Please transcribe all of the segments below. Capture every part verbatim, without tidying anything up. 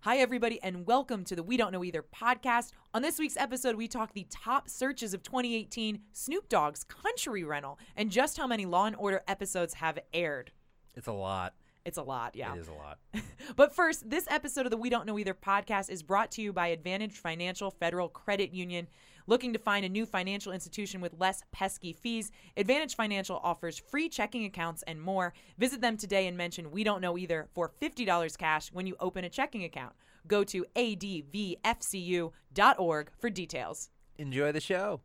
Hi, everybody, and welcome to the We Don't Know Either podcast. On this week's episode, we talk the top searches of twenty eighteen, Snoop Dogg's Country Rental, and just how many Law and Order episodes have aired. It's a lot. It's a lot, yeah. It is a lot. But first, this episode of the We Don't Know Either podcast is brought to you by Advantage Financial Federal Credit Union. Looking to find a new financial institution with less pesky fees? Advantage Financial offers free checking accounts and more. Visit them today and mention We Don't Know Either for fifty dollars cash when you open a checking account. Go to A D V F C U dot org for details. Enjoy the show.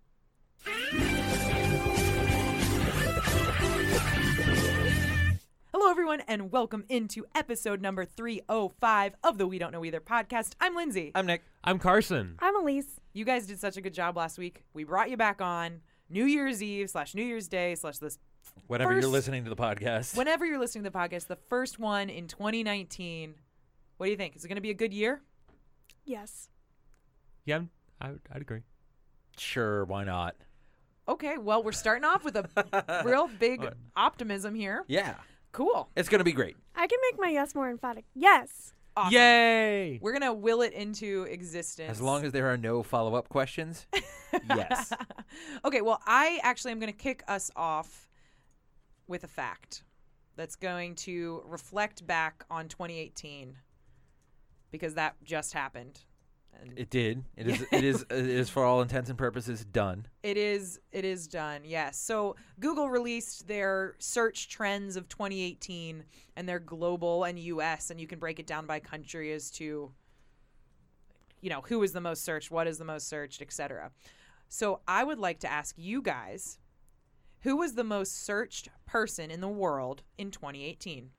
Hello, everyone, and welcome into episode number three oh five of the We Don't Know Either podcast. I'm Lindsay. I'm Nick. I'm Carson. I'm Elise. You guys did such a good job last week. We brought you back on New Year's Eve slash New Year's Day slash this. Whenever first, you're listening to the podcast. Whenever you're listening to the podcast, the first one in twenty nineteen. What do you think? Is it going to be a good year? Yes. Yeah, I, I'd agree. Sure, why not? Okay, well, we're starting off with a real big optimism here. Yeah. Cool. It's going to be great. I can make my yes more emphatic. Yes. Awesome. Yay! We're going to will it into existence. As long as there are no follow-up questions, yes. Okay, well, I actually am going to kick us off with a fact that's going to reflect back on twenty eighteen because that just happened. And It did. It is. It is. It is for all intents and purposes done. It is. It is done. Yes. So Google released their search trends of twenty eighteen, and they're global and U S, and you can break it down by country as to, you know, who is the most searched, what is the most searched, et cetera. So I would like to ask you guys, who was the most searched person in the world in twenty eighteen?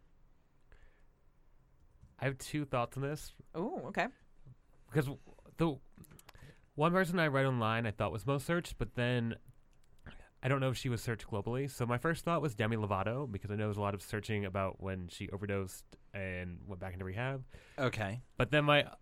I have two thoughts on this Oh, okay. because the one person I read online I thought was most searched, but then I don't know if she was searched globally. So my first thought was Demi Lovato because I know there's a lot of searching about when she overdosed and went back into rehab. Okay. But then my,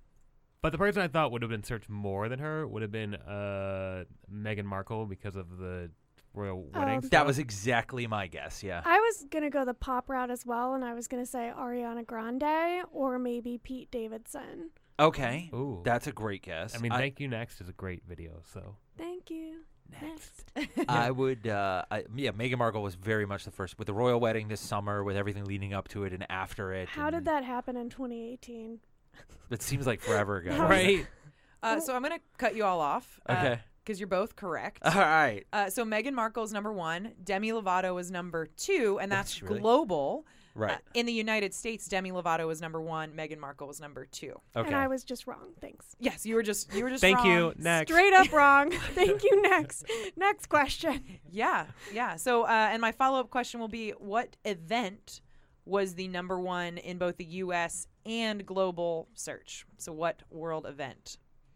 but the person I thought would have been searched more than her would have been uh, Meghan Markle because of the royal wedding. Um, stuff. That was exactly my guess. Yeah. I was going to go the pop route as well, and I was going to say Ariana Grande or maybe Pete Davidson. Okay. Ooh. That's a great guess. I mean, Thank You Next is a great video. So Thank you. Next. I would, uh, I, yeah, Meghan Markle was very much the first with the royal wedding this summer, with everything leading up to it and after it. How and did that happen in twenty eighteen? It seems like forever ago. right. Uh, so I'm going to cut you all off. Uh, Okay. Because you're both correct. All right. Uh, so Meghan Markle is number one. Demi Lovato is number two, and that's That's really- global. Right. Uh, in the United States, Demi Lovato was number one. Meghan Markle was number two. Okay. And I was just wrong. Thanks. Yes, you were just you were just Thank wrong. you. Next. Straight up wrong. Thank you. Next. Next question. Yeah, yeah. So, uh, and my follow up question will be: what event was the number one in both the U S and global search? So, what world event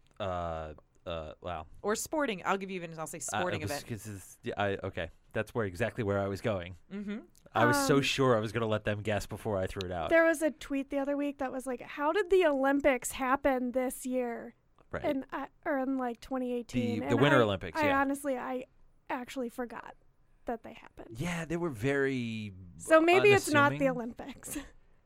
uh, uh, wow. or sporting? I'll give you even. I'll say sporting uh, it was, event. 'cause it's- yeah, I, okay, that's where exactly where I was going. Mm-hmm. I was so Um, sure I was going to let them guess before I threw it out. There was a tweet the other week that was like, how did the Olympics happen this year? Right. And I, or in like twenty eighteen. The- the And Winter I- Olympics, I yeah. honestly, I actually forgot that they happened. yeah, they were very. So maybe it's not the unassuming. Olympics.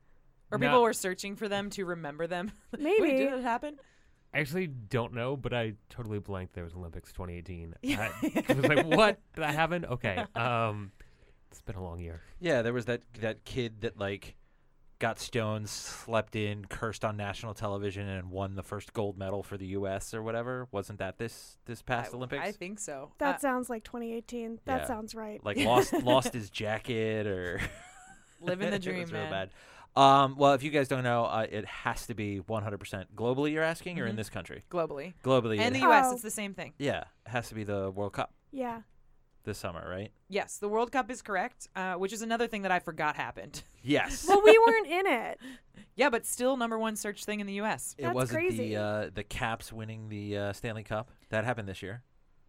Or No. people were searching for them to remember them. Maybe. Wait, did it happen? I actually don't know, but I totally blanked there was Olympics twenty eighteen. Yeah. I, I was like, what? Did that happen? Okay. Um, it's been a long year. Yeah, there was that that kid that like got stoned, slept in, cursed on national television, and won the first gold medal for the U S or whatever. Wasn't that this this past I, Olympics? I think so. That Uh, sounds like twenty eighteen. That Yeah. sounds right. like lost lost his jacket or living the It dream, was real man. bad. Um, well, if you guys don't know, uh, it has to be one hundred percent globally. You're asking, or in Mhm. this country? Globally. Globally, And it- the U S, Oh. it's the same thing. yeah, it has to be the World Cup Yeah. this summer, right? Yes, the World Cup is correct, uh, which is another thing that I forgot happened. Yes. Well, we weren't in it. Yeah, but still number one search thing in the U S. it That's wasn't crazy. the uh, the Caps winning the uh, Stanley Cup. That happened this year.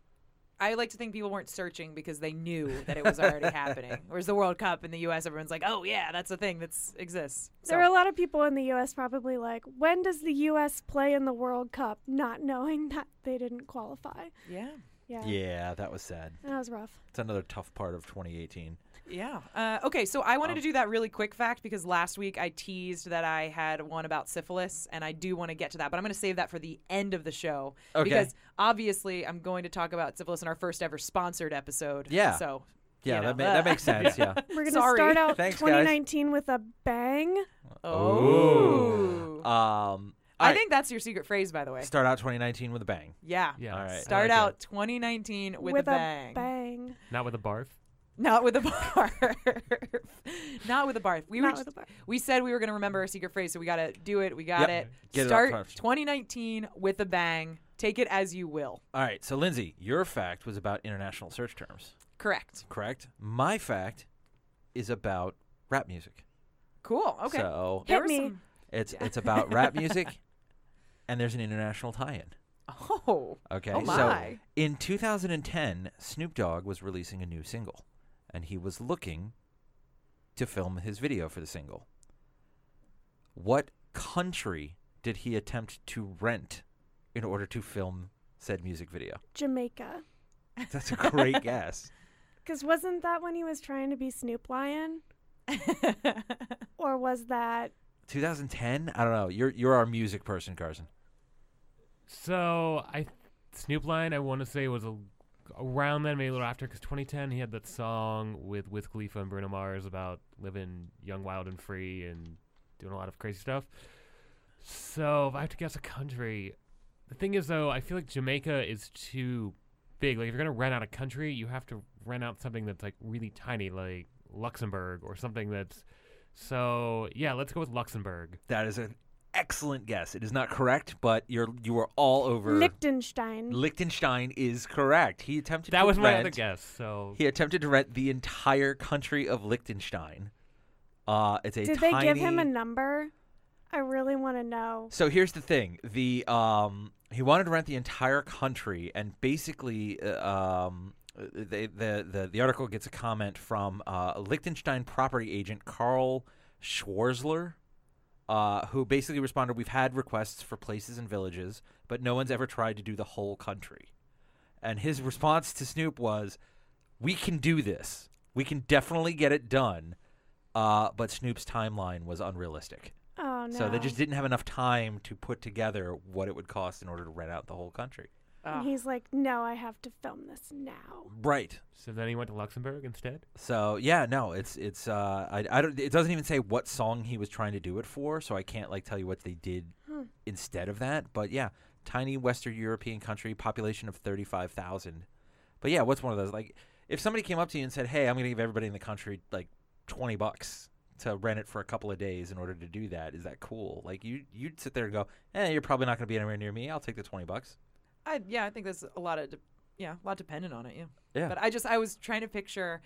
I like to think people weren't searching because they knew that it was already happening. Whereas the World Cup in the U S, everyone's like, oh, yeah, that's a thing that exists. So, There are a lot of people in the U S probably like, when does the U S play in the World Cup, not knowing that they didn't qualify. yeah. Yeah. Yeah, that was sad. That was rough. It's another tough part of twenty eighteen. Yeah. Uh, okay, so I wanted Um, to do that really quick fact because last week I teased that I had one about syphilis, and I do want to get to that, but I'm going to save that for the end of the show. Okay. Because obviously I'm going to talk about syphilis in our first ever sponsored episode. Yeah. So, Yeah, you know, that, ma- that makes sense. Yeah. We're gonna Sorry. start out Thanks, guys. twenty nineteen with a bang. Oh. Um. I alright, think that's your secret phrase, by the way. start out twenty nineteen with a bang. Yeah. Yeah. All right. I Start like out it. twenty nineteen with, With a a bang. Bang. Not with a barf. Not with a barf. Not with a barf. We Not were with a bar. we said we were going to remember our secret phrase, so we got to do it. We got Yep. it. Get it up Start front. twenty nineteen with a bang. Take it as you will. All right. So, Lindsay, your fact was about international search terms, Correct. correct? My fact is about rap music. Cool. Okay. So There Hit were me. some- it's Yeah. it's about rap music, and there's an international tie-in. Oh. Okay. Oh So my. in two thousand ten, Snoop Dogg was releasing a new single, and he was looking to film his video for the single. What country did he attempt to rent in order to film said music video? Jamaica. That's a great guess. Because wasn't that when he was trying to be Snoop Lion? Or was that twenty ten? I don't know. You're you're our music person, Carson. So I, Snoop Lion, I want to say was a, around then, maybe a little after, because twenty ten he had that song with Wiz Khalifa and Bruno Mars about living young, wild, and free, and doing a lot of crazy stuff. So if I have to guess a country, the thing is though, I feel like Jamaica is too big. Like if you're gonna rent out a country, you have to rent out something that's like really tiny, like Luxembourg or something that's. So yeah, let's go with Luxembourg. That is an excellent guess. It is not correct, but you're you are all over. Liechtenstein? Liechtenstein is correct. He attempted That to was my rent, other guess. So He attempted to rent the entire country of Liechtenstein. Uh, it's a Did tiny. they give him a number? I really want to know. So here's the thing: the um, he wanted to rent the entire country, and basically, uh, um, they, the the the article gets a comment from uh, Liechtenstein property agent Carl Schwarzler, uh, who basically responded, "We've had requests for places and villages, but no one's ever tried to do the whole country." And his response to Snoop was, "We can do this. We can definitely get it done." Uh, but Snoop's timeline was unrealistic. Oh no. So they just didn't have enough time to put together what it would cost in order to rent out the whole country. Ah. And he's like, no, I have to film this now. Right. So then he went to Luxembourg instead. So yeah, no, it's it's uh, I, I don't. It doesn't even say what song he was trying to do it for, so I can't like tell you what they did Hmm. instead of that. But yeah, tiny Western European country, population of thirty-five thousand. But yeah, what's one of those? Like, if somebody came up to you and said, "Hey, I'm going to give everybody in the country like twenty bucks to rent it for a couple of days in order to do that," is that cool? Like you you'd sit there and go, "Eh, you're probably not going to be anywhere near me. I'll take the twenty bucks." I, yeah, I think there's a lot of, de- yeah, a lot dependent on it. Yeah. Yeah. But I just, I was trying to picture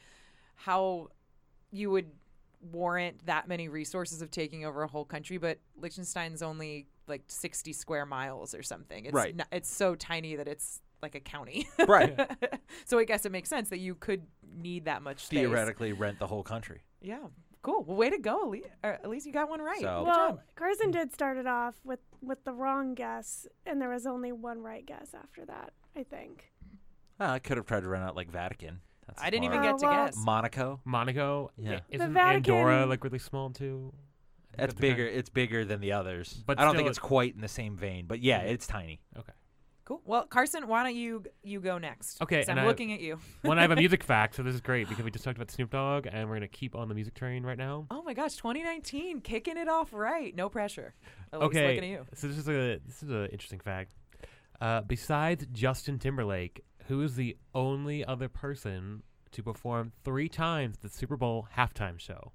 how you would warrant that many resources of taking over a whole country, but Liechtenstein's only like sixty square miles or something. It's Right. n- it's so tiny that it's like a county. Right. So I guess it makes sense that you could need that much space. Theoretically, rent the whole country. Yeah. Cool. Well, way to go. Ale- or at least you got one right. So- Good Well, job. Carson did start it off with, with the wrong guess, and there was only one right guess after that, I think. Uh, I could have tried to rent out like Vatican. That's I didn't even far. Oh, get to well, guess. Monaco. Monaco. Yeah. I- Isn't Vatican- Andorra like really small too? I think That's the kind- bigger. It's bigger than the others. But I don't still think it's it- quite in the same vein. But yeah, Yeah. it's tiny. Okay. Cool. Well, Carson, why don't you you go next? Okay, 'Cause I'm and I- looking at you. One, I have a music fact, so this is great because we just talked about Snoop Dogg, and we're gonna keep on the music train right now. Oh my gosh, twenty nineteen, kicking it off right. No pressure. At least Okay, looking at you. so this is a this is an interesting fact. Uh, besides Justin Timberlake, who is the only other person to perform three times the Super Bowl halftime show?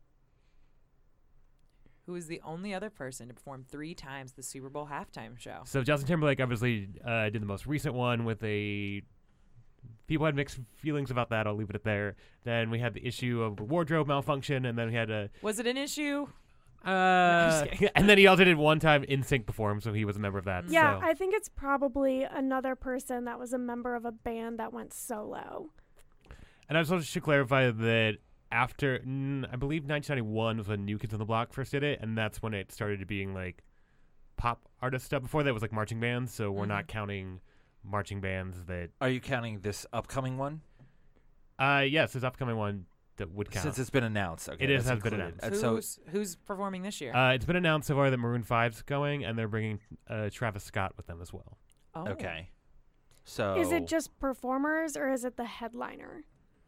Who is the only other person to perform three times the Super Bowl halftime show? So Justin Timberlake obviously uh, did the most recent one with a. People had mixed feelings about that. I'll leave it at there. Then we had the issue of wardrobe malfunction, and then we had a. Was it an issue? Uh, just kidding. and then he also did one time N Sync perform, so he was a member of that. Yeah, so. I think it's probably another person that was a member of a band that went solo. And I just should clarify that after, mm, I believe nineteen ninety-one was when New Kids on the Block first did it, and that's when it started being like pop artist stuff. Before that, it was like marching bands, so we're Mhm. not counting marching bands that. Are you counting this upcoming one? Uh, yes, this upcoming one that would count. Since it's been announced. Okay, It is- that's has been included. announced. And so Who's who's performing this year? uh, it's been announced so far that Maroon five's going, and they're bringing uh, Travis Scott with them as well. oh. okay. So Is it just performers or is it the headliner?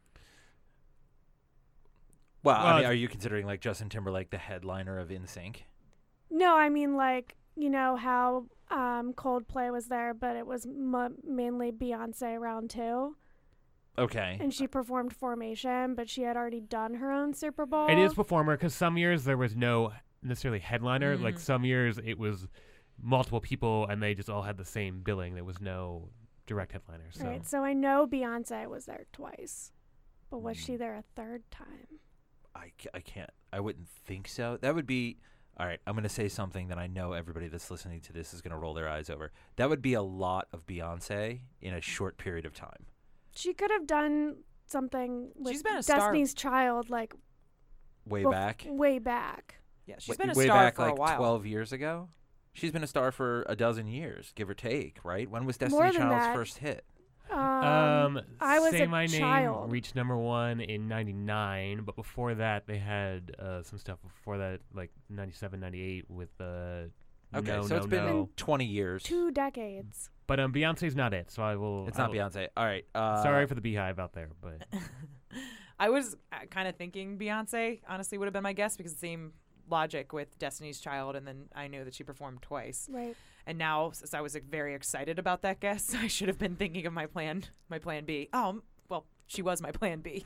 Well, Well, I mean, it's- are you considering like Justin Timberlake the headliner of N Sync? No, I mean like you know how um, Coldplay was there, but it was m- mainly Beyonce round two, Okay. and she performed Formation, but she had already done her own Super Bowl. It is performer because some years there was no necessarily headliner. Like Mhm. some years it was multiple people, and they just all had the same billing. There was no direct headliner. So Right, so I know Beyonce was there twice, but was Mm. she there a third time? I, ca- I can't. I wouldn't think so. That would be. All right, I'm going to say something that I know everybody that's listening to this is going to roll their eyes over. That would be a lot of Beyonce in a short period of time. She could have done something with She's been a star- Destiny's Child like Way bef- back. way back. Yeah, she's Way- been a way star back for like a while. twelve years ago. She's been a star for a dozen years, give or take, right? When was More Destiny than Child's that. first hit? Um, Um, I was Say a My child. Name reached number one in ninety-nine, but before that they had uh, some stuff before that, like ninety-seven, ninety-eight with uh, Okay, No, so No, it's been No. twenty years. two decades. But um, Beyonce's not it, so I will. It's I not will- Beyonce. All right. Uh, Sorry for the beehive out there, but I was kind of thinking Beyonce, honestly, would have been my guess because the same logic with Destiny's Child, and then I knew that she performed twice. Right. And now, since I was like, very excited about that guess, I should have been thinking of my plan, my plan B. Oh, m- well, she was my plan B.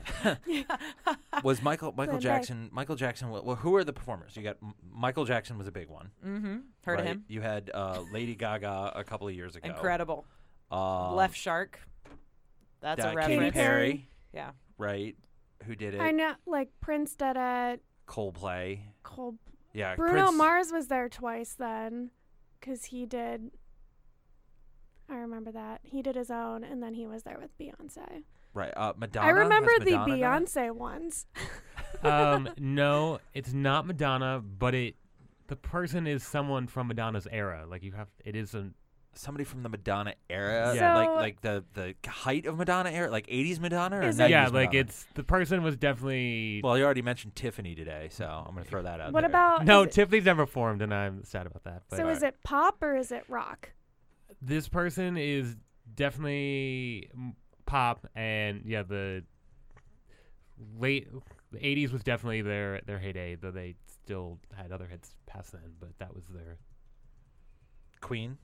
Was Michael Michael Plan B. Jackson? Michael Jackson. Well, who are the performers? You got M- Michael Jackson was a big one. Mm-hmm. Heard right? of him? You had uh, Lady Gaga a couple of years ago. Incredible. Um, Left Shark. That's that a Katy reference. Perry, Yeah. right? Who did it? I know, like Prince did it. Coldplay. Cole, Yeah. Bruno Prince, Mars was there twice then, because he did. I remember that he did his own, and then he was there with Beyonce. Right. Uh, Madonna. I remember Has the Madonna done it? Beyonce ones. um, no, it's not Madonna, but it the person is someone from Madonna's era. Like you have, it is a Somebody from the Madonna era, Yeah. like So- like the the height of Madonna era, like eighties Madonna or Is it- nineties yeah, like Madonna? it's the person was definitely. Well, you already mentioned Tiffany today, so I'm going to throw that out What there. about no, is it- Tiffany's never formed, and I'm sad about that. But so is it pop or is it rock? this person is definitely mm, pop, and yeah, the late the eighties was definitely their their heyday, though they still had other hits past then. But that was their Queen?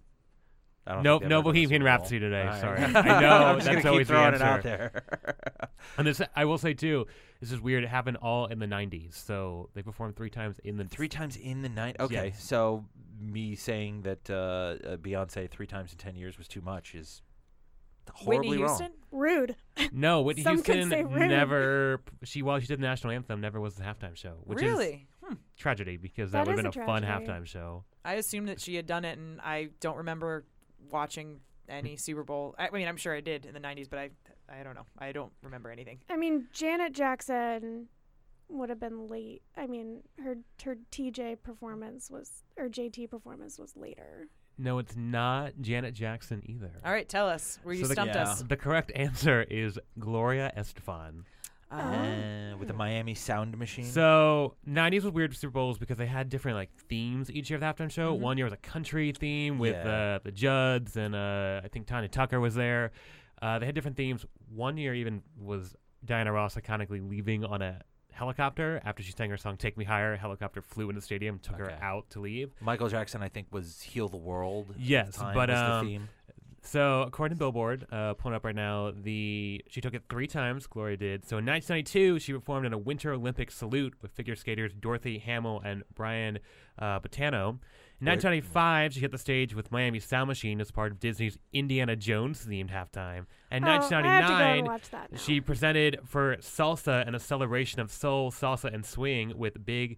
I don't no think they've no ever done a Bohemian Super Bowl. Rhapsody today. All right. Sorry, I know I'm just that's gonna always keep throwing the it answer. out there. And this, I will say too, this is weird. It happened all in the nineties, so they performed three times in the Three times in the night. Okay, Yes. so me saying that uh, uh, Beyonce three times in ten years was too much is horribly Whitney wrong. Houston? Rude. No, Whitney Some could Houston say rude. never. She while she did the national anthem, never was the halftime show, which is Really? Hmm. tragedy because That that, would is have a been a, fun tragedy. halftime show. I assumed that she had done it, and I don't remember watching any Super Bowl. I mean, I'm sure I did in the nineties, but I, I don't know. I don't remember anything. I mean, Janet Jackson would have been late. I mean, her her T J performance was or J T performance was later. No, it's not Janet Jackson either. All right, tell us where you So the- stumped Yeah. us. The correct answer is Gloria Estefan. Oh. Uh, with the Miami Sound Machine. So nineties was weird for Super Bowls because they had different like themes each year of the halftime show. Mhm. One year was a country theme with Yeah. uh, the Judds, and uh, I think Tanya Tucker was there. Uh, they had different themes. One year even was Diana Ross iconically leaving on a helicopter after she sang her song "Take Me Higher." A helicopter flew into the stadium, took her Okay. out to leave. Michael Jackson, I think, was "Heal the World." at the Yes, time, but, was the um, theme. So according to Billboard, uh, pulling up right now, the she took it three times. Gloria did. So in nineteen ninety-two, she performed in a Winter Olympic salute with figure skaters Dorothy Hamill and Brian uh, Bottano. In Right. nineteen ninety-five, she hit the stage with Miami Sound Machine as part of Disney's Indiana Jones themed halftime. And Oh, I have to go and nineteen ninety-nine, watch that now. she presented for Salsa and a celebration of soul, salsa, and swing with Big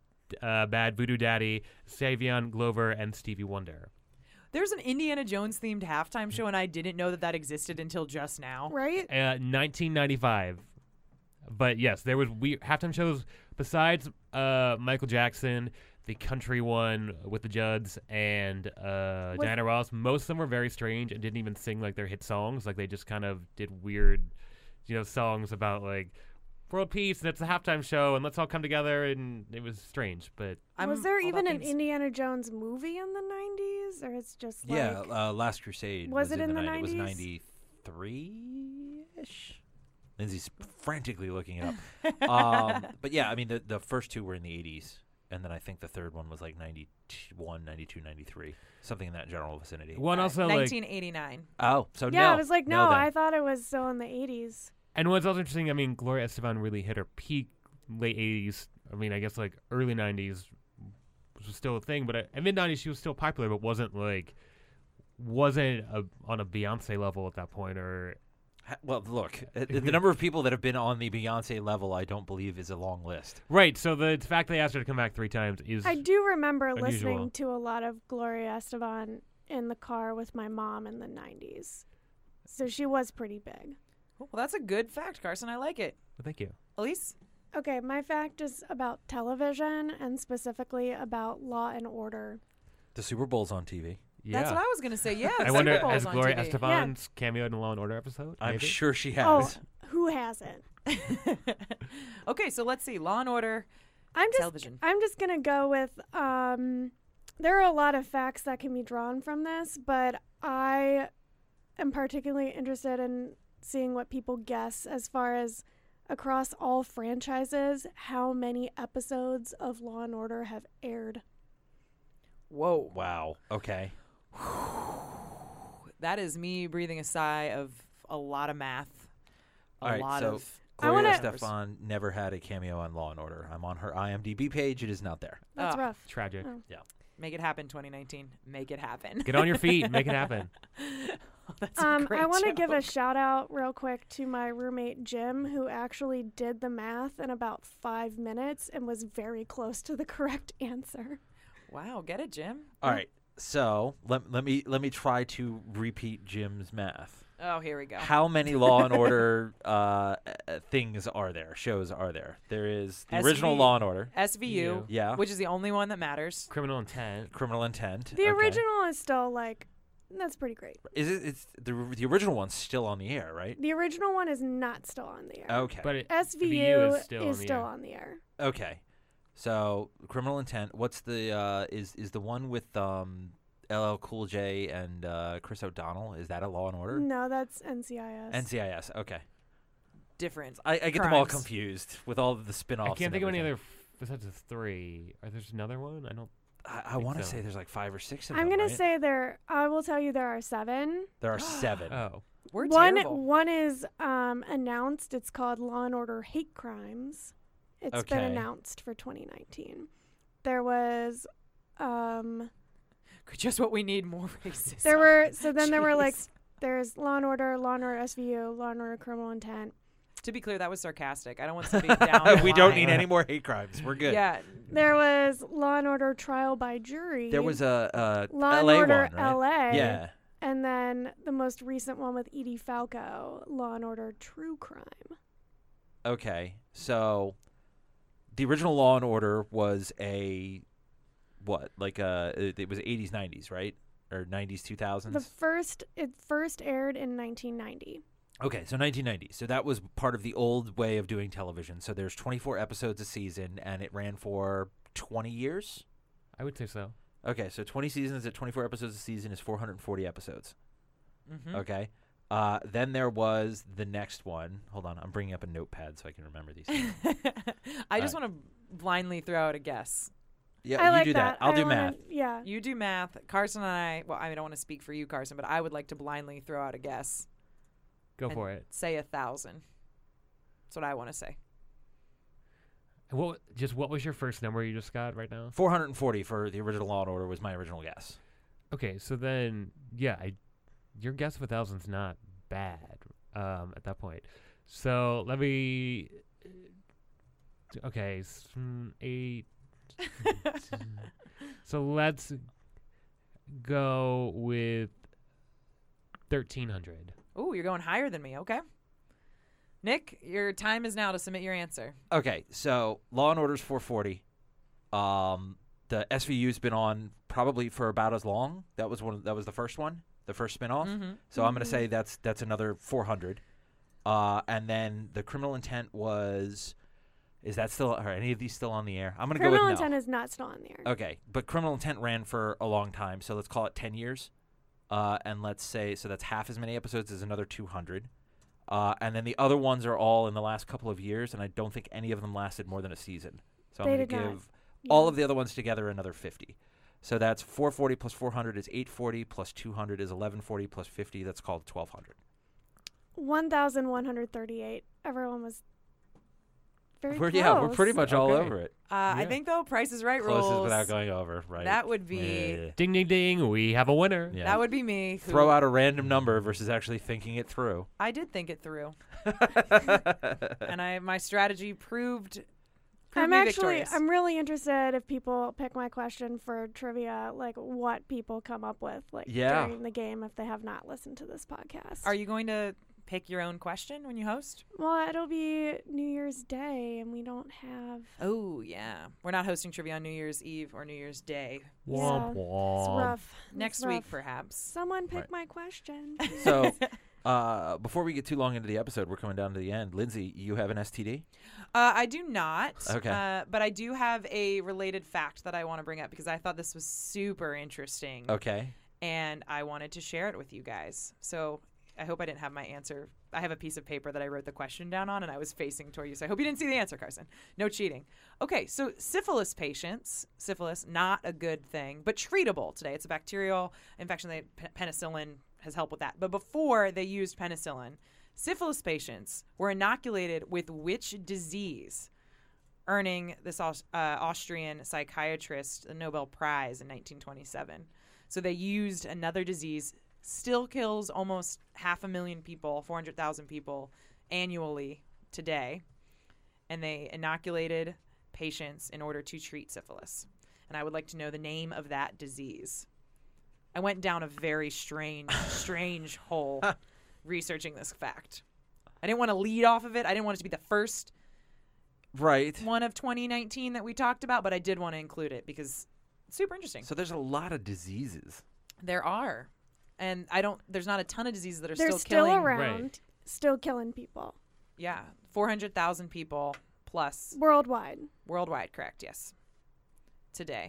uh, Bad Voodoo Daddy, Savion Glover, and Stevie Wonder. There's an Indiana Jones themed halftime show, and I didn't know that that existed until just now. right? Uh, nineteen ninety-five. But yes, there was we halftime shows besides uh, Michael Jackson, the country one with the Judds, and uh, Was- Diana Ross. Most of them were very strange and didn't even sing like their hit songs. Like they just kind of did weird, you know, songs about like world peace, and it's a halftime show, and let's all come together, and it was strange, but I'm was there all even about an games. Indiana Jones movie in the nineties, or it's just like Yeah, uh, Last Crusade. Was it in the nineties? It was nineties? ninety-three-ish. Lindsay's frantically looking it up. um, but yeah, I mean, the, the first two were in the eighties, and then I think the third one was like ninety-one, ninety-two, ninety-three, something in that general vicinity. one Uh, also, like, nineteen eighty-nine. Oh, so yeah, no. I was like, no, no, then. I thought it was still in the eighties. and what's also interesting, I mean, Gloria Estefan really hit her peak late eighties. I mean, I guess, like, early nineties was still a thing, but at mid nineties she was still popular, but wasn't, like, wasn't a, on a Beyonce level at that point, or... Ha- Well, look, uh, the the number of people that have been on the Beyonce level, I don't believe, is a long list. Right, so the fact they asked her to come back three times is... I do remember unusual. listening to a lot of Gloria Estefan in the car with my mom in the nineties. So she was pretty big. Well, that's a good fact, Carson. I like it. Well, thank you. Elise? Okay, my fact is about television and specifically about Law and Order. The Super Bowl's on T V. Yeah. That's what I was going to say. Yeah, I the wonder, Super Bowl's has on Gloria T V. Estefan's cameoed in a Law and Order episode? I'm Maybe? sure she Oh, has. who hasn't? Okay, so let's see. Law and Order, I'm just television. I'm just gonna go with um there are a lot of facts that can be drawn from this, but I am particularly interested in seeing what people guess as far as across all franchises how many episodes of Law and Order have aired. Whoa. Wow. Okay. That is me breathing a sigh of a lot of math. A All right, lot so of. I Gloria wanna- Estefan never had a cameo on Law and Order. I'm on her IMDb page. It is not there. That's Ah. rough. Tragic. Oh. Make it happen, twenty nineteen. Make it happen. Get on your feet. Make it happen. That's a Um, great I want to give a joke. shout out real quick to my roommate Jim, who actually did the math in about five minutes and was very close to the correct answer. Wow, get it, Jim? All right. So let, let me let me try to repeat Jim's math. Oh, here we go. How many Law and Order uh, uh, things are there? Shows are there? There is the S original V Law and Order. S V U, Yeah. which is the only one that matters. Criminal intent. Criminal Intent. The okay. original is still like, that's pretty great. Is it? It's the the original one's still on the air, right? The original one is not still on the air. Okay. But it, S V U V U is still on is the still air. on the air. Okay. So Criminal Intent. What's the uh, is is the one with um, L L Cool J and uh, Chris O'Donnell? Is that a Law and Order? No, that's N C I S. N C I S. Okay. Different. I, I get them all Crimes. confused with all of the spin-offs. I can't and think of any everything. other f- besides the three. Are there's another one? I don't. I, I think want to so. say there's like five or six of I'm them. gonna right? say there. I will tell you there are seven. there are seven. Oh, We're one terrible. one is um, announced. It's called Law and Order Hate Crimes. It's been Okay. announced for twenty nineteen. There was, um, Just what we need, more racism. there were so then there were like Jeez. there's Law and Order, Law and Order S V U, Law and Order Criminal Intent. To be clear, that was sarcastic. I don't want somebody down the we don't line. need any more hate crimes. We're good. Yeah. There was Law and Order Trial by Jury. There was a, a Law L A and Order one, right? L A. Yeah. And then the most recent one with Edie Falco, Law and Order True Crime. Okay. So the original Law and Order was a what? Like a it, it was eighties, nineties, right? Or nineties, two thousands? The first it first aired in nineteen ninety. Okay, so nineteen ninety. So that was part of the old way of doing television. So there's twenty-four episodes a season, and it ran for twenty years. I would say so. Okay, so twenty seasons at twenty-four episodes a season is four hundred forty episodes. Mm-hmm. Okay. Uh, then there was the next one. Hold on, I'm bringing up a notepad so I can remember these things. I just Uh, want to blindly throw out a guess. Yeah, I you like do that. I'll I do wanna- math. Yeah. You do math. Carson and I, well, I don't want to speak for you, Carson, but I would like to blindly throw out a guess. Go and for it. Say a thousand. That's what I want to say. And What? Just what was your first number you just got right now? four hundred forty for the original Law and Order was my original guess. Okay, so then yeah, I, your guess of a thousand's not bad um, at that point. So let me. Okay, s- mm, eight. So let's go with thirteen hundred. Ooh, you're going higher than me. Okay. Nick, your time is now to submit your answer. Okay, so Law and Order's four forty. Um, the S V U's been on probably for about as long. That was one. That was the first one, the first spinoff. Mm-hmm. So I'm gonna say that's that's another four hundred. Uh, and then the criminal intent was, is that still, are any of these still on the air? I'm going to go with Criminal no. intent is not still on the air. Okay, but criminal intent ran for a long time, so let's call it ten years. Uh, and let's say, so that's half as many episodes as another two hundred. Uh, and then the other ones are all in the last couple of years, and I don't think any of them lasted more than a season. So They I'm going did to not. give Yeah. all of the other ones together another fifty. So that's four forty plus four hundred is eight forty, plus two hundred is eleven forty, plus fifty, that's called twelve hundred. one thousand one hundred thirty-eight. Everyone was very We're, close. yeah, we're pretty much all Okay. over it. Uh, I Yeah. think though, Price is Right Closest rules. without going over, right? That would be Eh. Ding, ding, ding. We have a winner. Yeah. that would be me. who- Throw out a random number versus actually thinking it through. I did think it through, and I my strategy proved. proved I'm me actually, victorious. I'm really interested if people pick my question for trivia, like what people come up with, like Yeah. during the game if they have not listened to this podcast. Are you going to pick your own question when you host? Well, it'll be New Year's Day, and we don't have. Oh yeah, we're not hosting trivia on New Year's Eve or New Year's Day. Womp It's womp. rough. It's Next rough. week, perhaps. Someone pick Right. my question. So, uh, before we get too long into the episode, we're coming down to the end. Lindsay, you have an S T D? Uh, I do not. Okay. Uh, but I do have a related fact that I want to bring up because I thought this was super interesting. Okay. And I wanted to share it with you guys. So I hope I didn't have my answer. I have a piece of paper that I wrote the question down on, and I was facing toward you. So I hope you didn't see the answer, Carson. No cheating. Okay, so syphilis patients, syphilis, not a good thing, but treatable today. It's a bacterial infection. They, pe- penicillin has helped with that. But before they used penicillin, syphilis patients were inoculated with which disease, earning this Aus- uh, Austrian psychiatrist the Nobel Prize in nineteen twenty-seven. So they used another disease, still kills almost half a million people, four hundred thousand people annually today, and they inoculated patients in order to treat syphilis. And I would like to know the name of that disease. I went down a very strange, strange hole researching this fact. I didn't want to lead off of it. I didn't want it to be the first Right. one of twenty nineteen that we talked about, but I did want to include it because it's super interesting. So there's a lot of diseases. There are. And I don't, there's not a ton of diseases that are They're still still killing. around, Right. still killing people Yeah. four hundred thousand people plus worldwide. worldwide, correct? Yes. Today.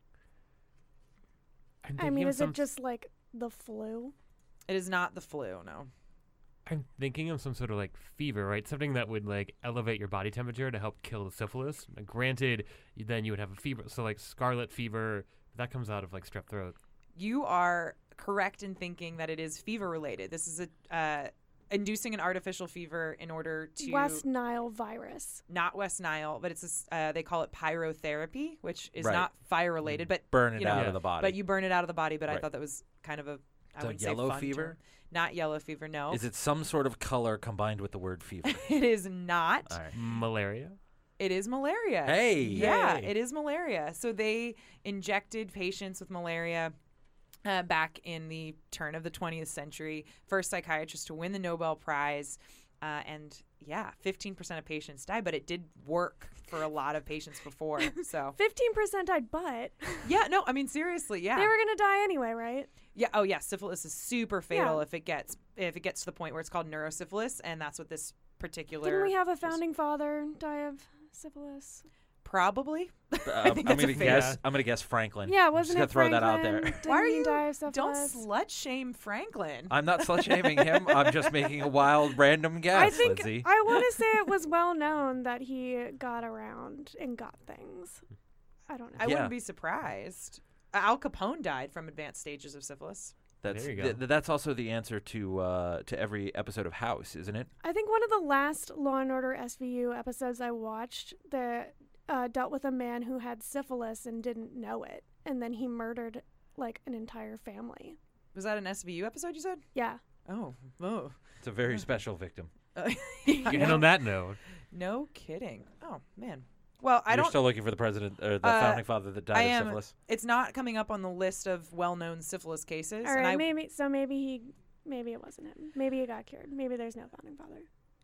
I'm I thinking mean, of is some it just like the flu? It is not the flu, no. I'm thinking of some sort of like fever, right? Something that would like elevate your body temperature to help kill the syphilis. Now, granted, y- then you would have a fever. So like scarlet fever, that comes out of like strep throat. You are correct in thinking that it is fever related. This is a uh, inducing an artificial fever in order to West Nile virus. not West Nile, but it's a s uh, they call it pyrotherapy, which is Right. not fire related, but Burn it you know, out Yeah. of the body. but you burn it out of the body. But I Right. thought that was kind of a I So wouldn't yellow say fun fever? term. Not yellow fever, no. Is it some sort of color combined with the word fever? It is not. All right. Malaria. It is malaria. Hey. Yeah, Yay. it is malaria. So they injected patients with malaria uh, back in the turn of the twentieth century. First psychiatrist to win the Nobel Prize. Uh, and yeah, fifteen percent of patients died, but it did work for a lot of patients before. So Fifteen percent died, but yeah, no, I mean seriously, yeah, they were gonna die anyway, right? yeah. Oh yeah, syphilis is super fatal Yeah. if it gets if it gets to the point where it's called neurosyphilis, and that's what this particular. Didn't we have a founding father die of syphilis? Probably. Um, think I'm that's a gonna fair- guess. I'm gonna guess Franklin. Yeah, I'm wasn't just it gonna throw that out Franklin? there. Didn't Why are he you- die of Don't syphilis? slut shame Franklin. I'm not slut shaming him. I'm just making a wild random guess, I think Lindsay. I want to say it was well known that he got around and got things. I don't know. I Yeah. wouldn't be surprised. Uh, Al Capone died from advanced stages of syphilis. That's There you th- go. th- that's also the answer to uh, to every episode of House, isn't it? I think one of the last Law and Order S V U episodes I watched that uh, dealt with a man who had syphilis and didn't know it, and then he murdered like an entire family. Was that an S V U episode you said? Yeah. Oh, oh. It's a very special victim. Uh, And on that note, no kidding. Oh man. Well, I You're don't. still looking for the president or the Uh, founding father that died I of am. syphilis. It's not coming up on the list of well-known syphilis cases. All and right. I, Maybe so. Maybe he. Maybe it wasn't him. Maybe he got cured. Maybe there's no founding father.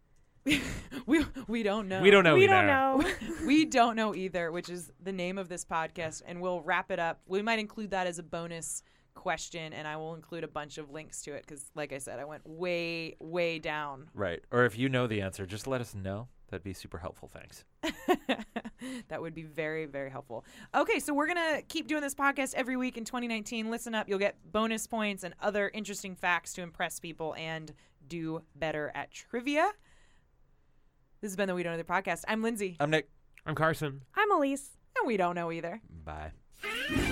we we don't know. we don't know we either. don't know. we don't know either, which is the name of this podcast, and we'll wrap it up. We might include that as a bonus question, and I will include a bunch of links to it because, like I said, I went way, way down. Right. Or if you know the answer, just let us know. That'd be super helpful. Thanks. That would be very, very helpful. Okay, so we're going to keep doing this podcast every week in twenty nineteen. Listen up. You'll get bonus points and other interesting facts to impress people and do better at trivia. This has been the We Don't Know Either podcast. I'm Lindsay. I'm Nick. I'm Carson. I'm Elise. And we don't know either. Bye.